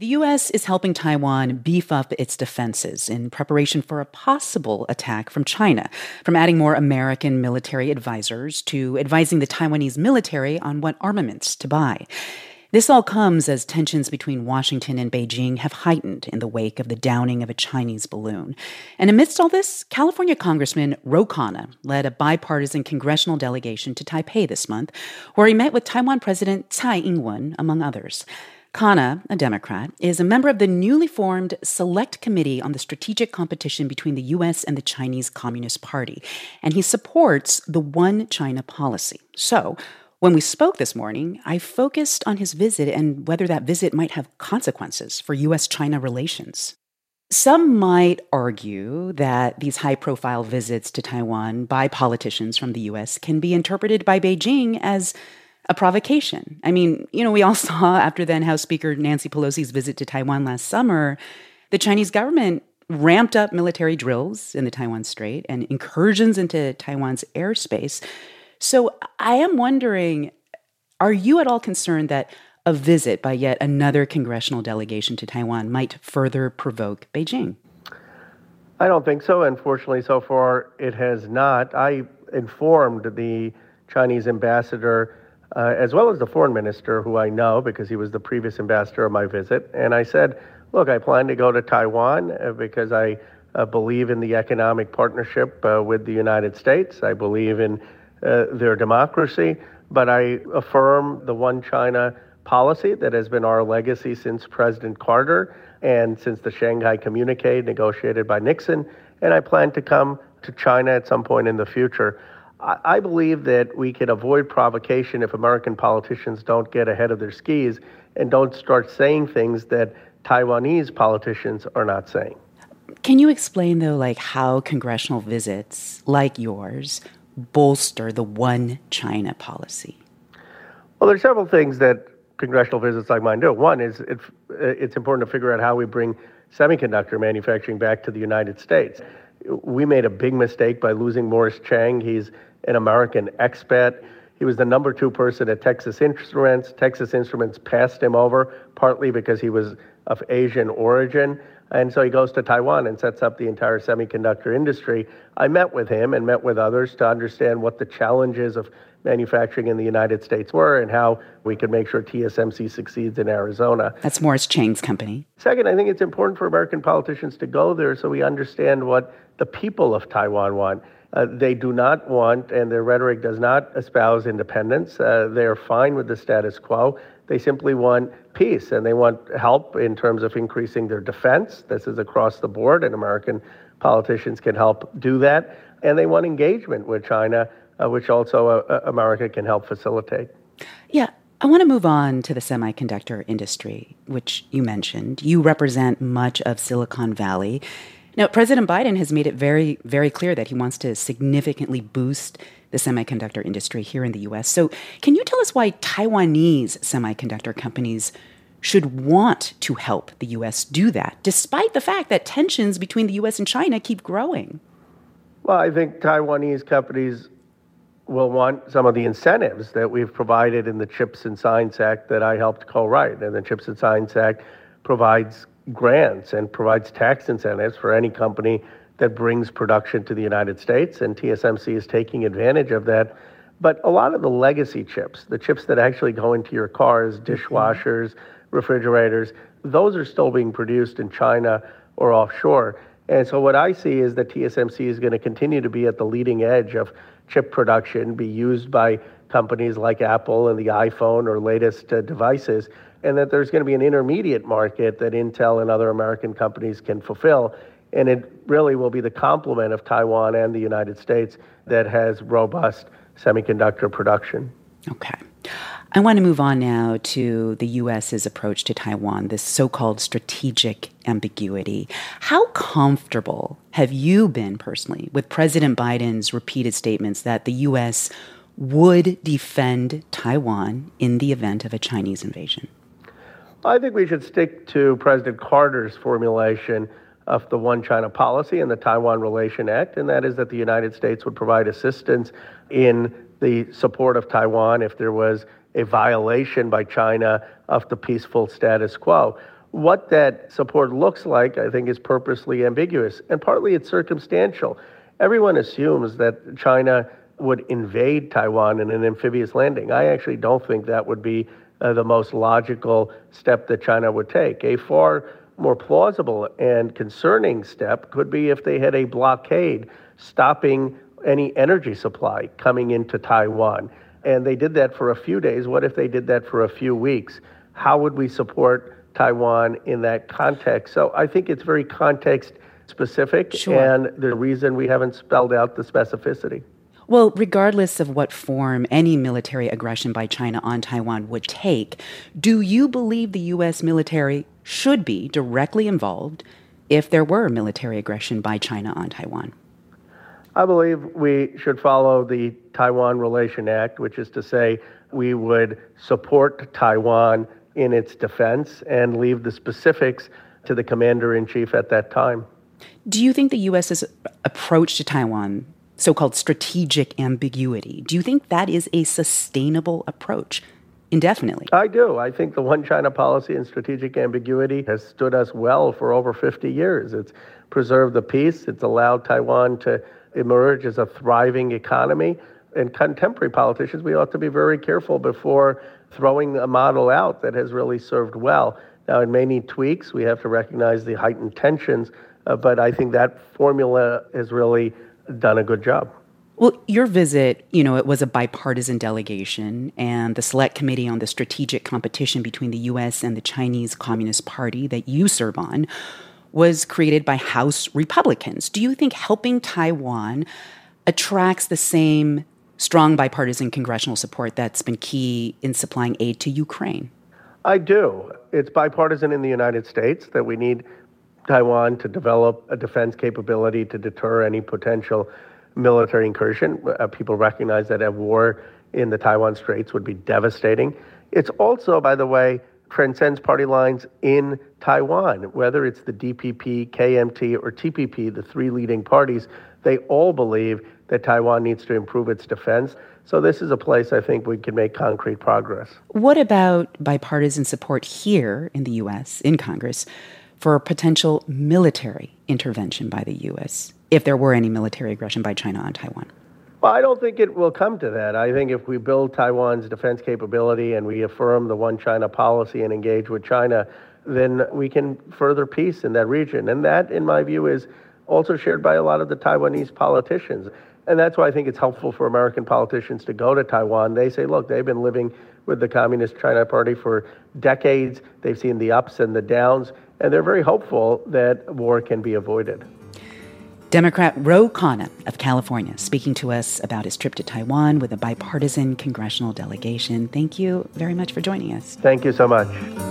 The U.S. is helping Taiwan beef up its defenses in preparation for a possible attack from China, from adding more American military advisors to advising the Taiwanese military on what armaments to buy. This all comes as tensions between Washington and Beijing have heightened in the wake of the downing of a Chinese balloon. And amidst all this, California Congressman Ro Khanna led a bipartisan congressional delegation to Taipei this month, where he met with Taiwan President Tsai Ing-wen, among others. Khanna, a Democrat, is a member of the newly formed Select Committee on the Strategic Competition between the U.S. and the Chinese Communist Party, and he supports the One China policy. So, when we spoke this morning, I focused on his visit and whether that visit might have consequences for U.S.-China relations. Some might argue that these high-profile visits to Taiwan by politicians from the U.S. can be interpreted by Beijing as a provocation. I mean, we all saw after then House Speaker Nancy Pelosi's visit to Taiwan last summer, the Chinese government ramped up military drills in the Taiwan Strait and incursions into Taiwan's airspace. So I am wondering, are you at all concerned that a visit by yet another congressional delegation to Taiwan might further provoke Beijing? I don't think so. Unfortunately, so far it has not. I informed the Chinese ambassador as well as the foreign minister, who I know because he was the previous ambassador of my visit. And I said, look, I plan to go to Taiwan because I believe in the economic partnership with the United States. I believe in their democracy, but I affirm the One China policy that has been our legacy since President Carter and since the Shanghai Communique negotiated by Nixon. And I plan to come to China at some point in the future. I believe that we can avoid provocation if American politicians don't get ahead of their skis and don't start saying things that Taiwanese politicians are not saying. Can you explain, though, how congressional visits like yours bolster the One China policy? Well, there's several things that congressional visits like mine do. One is it's important to figure out how we bring semiconductor manufacturing back to the United States. We made a big mistake by losing Morris Chang. He's an American expat. He was the number 2 person at Texas Instruments. Texas Instruments passed him over, partly because he was of Asian origin. And so he goes to Taiwan and sets up the entire semiconductor industry. I met with him and met with others to understand what the challenges of manufacturing in the United States were and how we could make sure TSMC succeeds in Arizona. That's Morris Chang's company. Second, I think it's important for American politicians to go there so we understand what the people of Taiwan want. They do not want, and their rhetoric does not espouse independence. They are fine with the status quo. They simply want peace, and they want help in terms of increasing their defense. This is across the board, and American politicians can help do that. And they want engagement with China, which also America can help facilitate. Yeah, I want to move on to the semiconductor industry, which you mentioned. You represent much of Silicon Valley. Now, President Biden has made it very, very clear that he wants to significantly boost the semiconductor industry here in the U.S. So can you tell us why Taiwanese semiconductor companies should want to help the U.S. do that, despite the fact that tensions between the U.S. and China keep growing? Well, I think Taiwanese companies will want some of the incentives that we've provided in the CHIPS and Science Act that I helped co-write. And the CHIPS and Science Act provides grants and provides tax incentives for any company that brings production to the United States, and TSMC is taking advantage of that. But a lot of the legacy chips, the chips that actually go into your cars, dishwashers, refrigerators, those are still being produced in China or offshore. And so what I see is that TSMC is going to continue to be at the leading edge of chip production, be used by companies like Apple and the iPhone or latest devices, and that there's going to be an intermediate market that Intel and other American companies can fulfill. And it really will be the complement of Taiwan and the United States that has robust semiconductor production. Okay. I want to move on now to the U.S.'s approach to Taiwan, this so-called strategic ambiguity. How comfortable have you been personally with President Biden's repeated statements that the U.S. would defend Taiwan in the event of a Chinese invasion? I think we should stick to President Carter's formulation of the One China policy and the Taiwan Relation Act, and that is that the United States would provide assistance in the support of Taiwan if there was a violation by China of the peaceful status quo. What that support looks like, I think, is purposely ambiguous, and partly it's circumstantial. Everyone assumes that China would invade Taiwan in an amphibious landing. I actually don't think that would be the most logical step that China would take. A far more plausible and concerning step could be if they had a blockade stopping any energy supply coming into Taiwan. And they did that for a few days. What if they did that for a few weeks? How would we support Taiwan in that context? So I think it's very context specific, Sure. and the reason we haven't spelled out the specificity. Well, regardless of what form any military aggression by China on Taiwan would take, do you believe the U.S. military should be directly involved if there were military aggression by China on Taiwan? I believe we should follow the Taiwan Relation Act, which is to say we would support Taiwan in its defense and leave the specifics to the commander-in-chief at that time. Do you think the U.S.'s approach to Taiwan, so-called strategic ambiguity, do you think that is a sustainable approach indefinitely? I do. I think the one China policy and strategic ambiguity has stood us well for over 50 years. It's preserved the peace. It's allowed Taiwan to emerge as a thriving economy. And contemporary politicians, we ought to be very careful before throwing a model out that has really served well. Now, it may need tweaks. We have to recognize the heightened tensions, but I think that formula has really done a good job. Well, your visit, it was a bipartisan delegation, and the Select Committee on the Strategic Competition between the U.S. and the Chinese Communist Party that you serve on was created by House Republicans. Do you think helping Taiwan attracts the same strong bipartisan congressional support that's been key in supplying aid to Ukraine? I do. It's bipartisan in the United States that we need Taiwan to develop a defense capability to deter any potential military incursion. People recognize that a war in the Taiwan Straits would be devastating. It's also, by the way, transcends party lines in Taiwan, whether it's the DPP, KMT, or TPP, the three leading parties. They all believe that Taiwan needs to improve its defense. So this is a place I think we can make concrete progress. What about bipartisan support here in the U.S., in Congress, for potential military intervention by the U.S., if there were any military aggression by China on Taiwan? Well, I don't think it will come to that. I think if we build Taiwan's defense capability and we affirm the one China policy and engage with China, then we can further peace in that region. And that, in my view, is also shared by a lot of the Taiwanese politicians. And that's why I think it's helpful for American politicians to go to Taiwan. They say, look, they've been living with the Communist China Party for decades. They've seen the ups and the downs, and they're very hopeful that war can be avoided. Democrat Ro Khanna of California speaking to us about his trip to Taiwan with a bipartisan congressional delegation. Thank you very much for joining us. Thank you so much.